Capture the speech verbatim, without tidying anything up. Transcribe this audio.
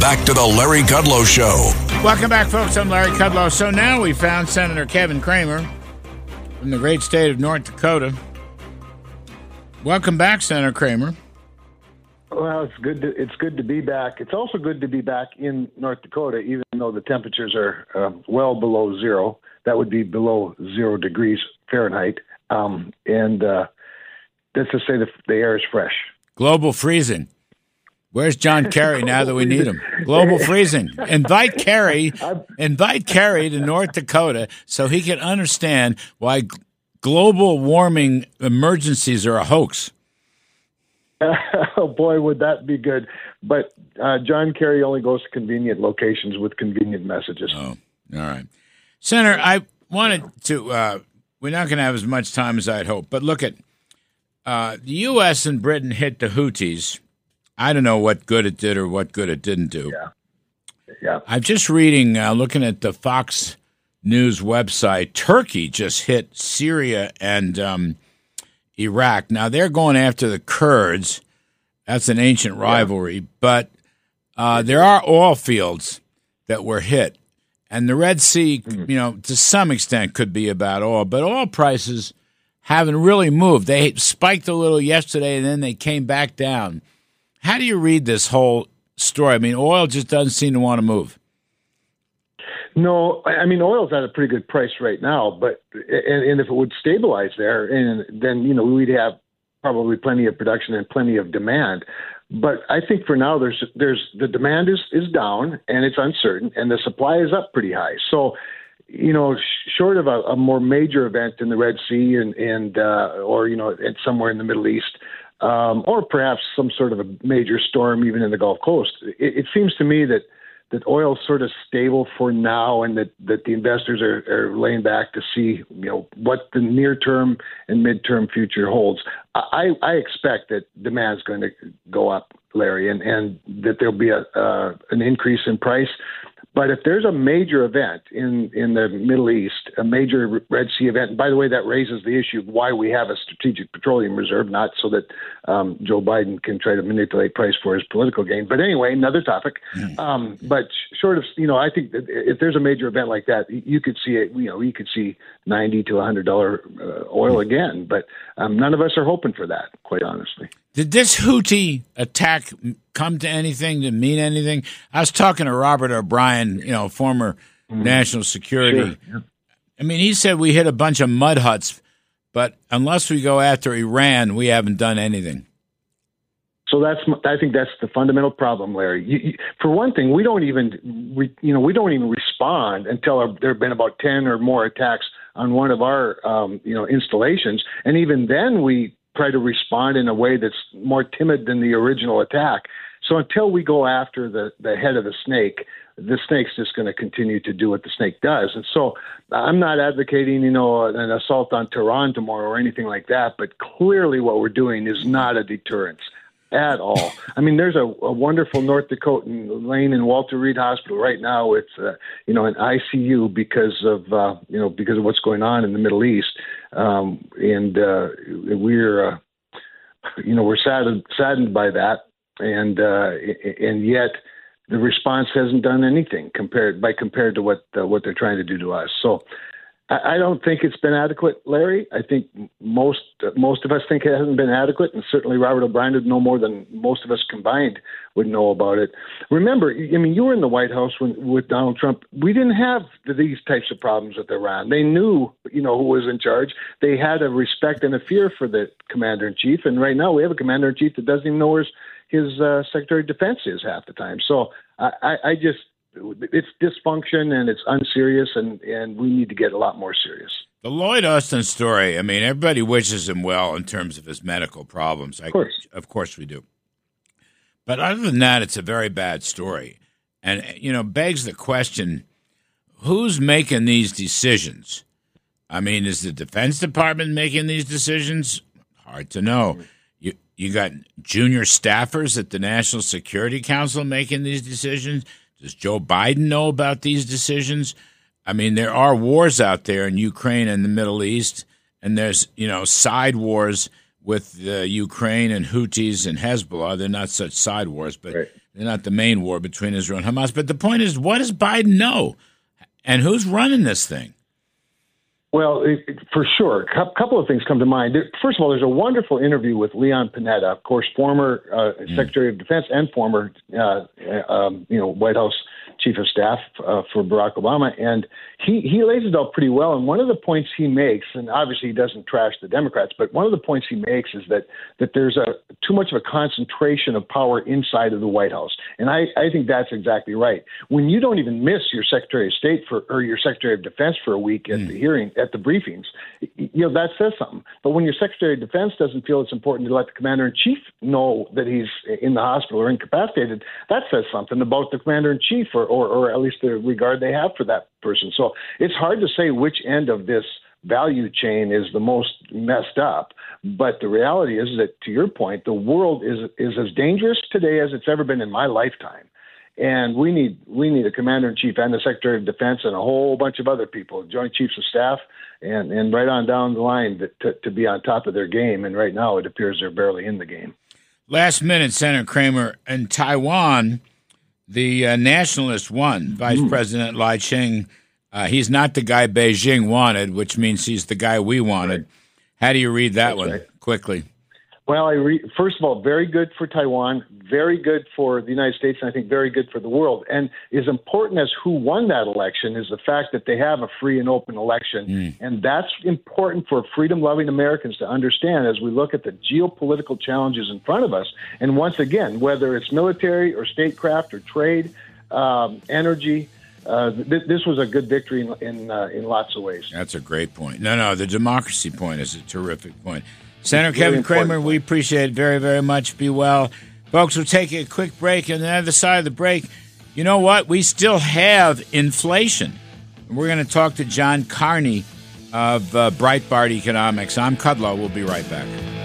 back to the Larry Kudlow Show. Welcome back, folks. I'm Larry Kudlow. So now we found Senator Kevin Cramer from the great state of North Dakota. Welcome back, Senator Cramer. Well, it's good. To, it's good to be back. It's also good to be back in North Dakota, even though the temperatures are uh, well below zero. That would be below zero degrees Fahrenheit. Um, and uh, that's to say the, the air is fresh. Global freezing. Where's John Kerry now that we need him? Global freezing. Invite Kerry, invite Kerry to North Dakota so he can understand why g- global warming emergencies are a hoax. Oh, boy, would that be good. But uh, John Kerry only goes to convenient locations with convenient messages. Oh, all right. Senator, I wanted to, uh, we're not going to have as much time as I'd hoped, but look at uh, the U S and Britain hit the Houthis. I don't know what good it did or what good it didn't do. Yeah. Yeah. I'm just reading, uh, looking at the Fox News website. Turkey just hit Syria and um, Iraq. Now, they're going after the Kurds. That's an ancient rivalry. Yeah. But uh, there are oil fields that were hit. And the Red Sea, mm-hmm. you know, to some extent could be about oil. But oil prices haven't really moved. They spiked a little yesterday, and then they came back down. How do you read this whole story? I mean, oil just doesn't seem to want to move. No, I mean, oil's at a pretty good price right now, but and, and if it would stabilize there, and then, you know, we'd have probably plenty of production and plenty of demand. But I think for now, there's there's the demand is, is down and it's uncertain, and the supply is up pretty high. So, you know, sh- short of a, a more major event in the Red Sea and and uh, or you know, somewhere in the Middle East. Um, or perhaps some sort of a major storm even in the Gulf Coast. It, it seems to me that, that oil's sort of stable for now, and that, that the investors are, are laying back to see, you know, what the near-term and midterm future holds. I, I expect that demand's going to go up, Larry, and, and that there'll be a uh, an increase in price. But if there's a major event in, in the Middle East, a major Red Sea event, and by the way, that raises the issue of why we have a strategic petroleum reserve, not so that um, Joe Biden can try to manipulate price for his political gain. But anyway, another topic. Mm. Um, but short of, you know, I think that if there's a major event like that, you could see it, you know, you could see ninety to one hundred dollars uh, oil again. But um, none of us are hoping for that, quite honestly. Did this Houthi attack come to anything, to mean anything? I was talking to Robert O'Brien, you know, former mm. national security. Sure. Yeah. I mean, he said we hit a bunch of mud huts, but unless we go after Iran, we haven't done anything. So that's, I think that's the fundamental problem, Larry. You, you, for one thing, we don't even, we, you know, we don't even respond until our, there have been about ten or more attacks on one of our, um, you know, installations, and even then we try to respond in a way that's more timid than the original attack. So until we go after the, the head of the snake, the snake's just going to continue to do what the snake does. And so I'm not advocating, you know, an assault on Tehran tomorrow or anything like that, but clearly what we're doing is not a deterrence at all. I mean, there's a, a wonderful North Dakotan laying in Walter Reed Hospital right now with, uh, you know, an I C U because of, uh, you know, because of what's going on in the Middle East. Um, and uh, we're, uh, you know, we're saddened, saddened by that. And, uh, and yet the response hasn't done anything compared by compared to what, uh, what they're trying to do to us. So I don't think it's been adequate, Larry. I think most most of us think it hasn't been adequate, and certainly Robert O'Brien would know more than most of us combined would know about it. Remember, I mean, you were in the White House when, with Donald Trump. We didn't have these types of problems with Iran. They knew, you know, who was in charge. They had a respect and a fear for the commander-in-chief, and right now we have a commander-in-chief that doesn't even know where his, his uh, Secretary of Defense is half the time. So I, I, I just... it's dysfunction and it's unserious, and, and we need to get a lot more serious. The Lloyd Austin story, I mean, everybody wishes him well in terms of his medical problems. Of course. I, of course we do. But other than that, it's a very bad story. And, you know, begs the question, who's making these decisions? I mean, is the Defense Department making these decisions? Hard to know. You, you got junior staffers at the National Security Council making these decisions. Does Joe Biden know about these decisions? I mean, there are wars out there in Ukraine and the Middle East, and there's, you know, side wars with uh, Ukraine and Houthis and Hezbollah. They're not such side wars, but right. They're not the main war between Israel and Hamas. But the point is, what does Biden know? And who's running this thing? Well, it, it, for sure, a couple of things come to mind. First of all, there's a wonderful interview with Leon Panetta, of course, former uh, mm. Secretary of Defense and former, uh, um, you know, White House Chief of Staff uh, for Barack Obama, and he he lays it out pretty well. And one of the points he makes, and obviously he doesn't trash the Democrats, but one of the points he makes is that that there's a too much of a concentration of power inside of the White House, and I, I think that's exactly right. When you don't even miss your Secretary of State for or your Secretary of Defense for a week at mm. the hearing at the briefings, you know that says something. But when your Secretary of Defense doesn't feel it's important to let the Commander in Chief know that he's in the hospital or incapacitated, that says something about the Commander in Chief or Or, or at least the regard they have for that person. So it's hard to say which end of this value chain is the most messed up. But the reality is that, to your point, the world is is as dangerous today as it's ever been in my lifetime. And we need we need a Commander-in-Chief and a Secretary of Defense and a whole bunch of other people, Joint Chiefs of Staff, and, and right on down the line to, to, to be on top of their game. And right now it appears they're barely in the game. Last minute, Senator Kramer, in Taiwan, the uh, nationalists won. Vice mm. President Lai Ching, uh, he's not the guy Beijing wanted, which means he's the guy we wanted. Right. How do you read that That's one right. quickly? Well, I re- first of all, very good for Taiwan, very good for the United States, and I think very good for the world. And as important as who won that election is the fact that they have a free and open election. Mm. And that's important for freedom-loving Americans to understand as we look at the geopolitical challenges in front of us. And once again, whether it's military or statecraft or trade, um, energy, uh, th- this was a good victory in in, uh, in lots of ways. That's a great point. No, no, the democracy point is a terrific point. Senator Kevin Kramer, we appreciate it very, very much. Be well. Folks, we'll take a quick break. And on the other side of the break, you know what? We still have inflation. And we're going to talk to John Carney of uh, Breitbart Economics. I'm Kudlow. We'll be right back.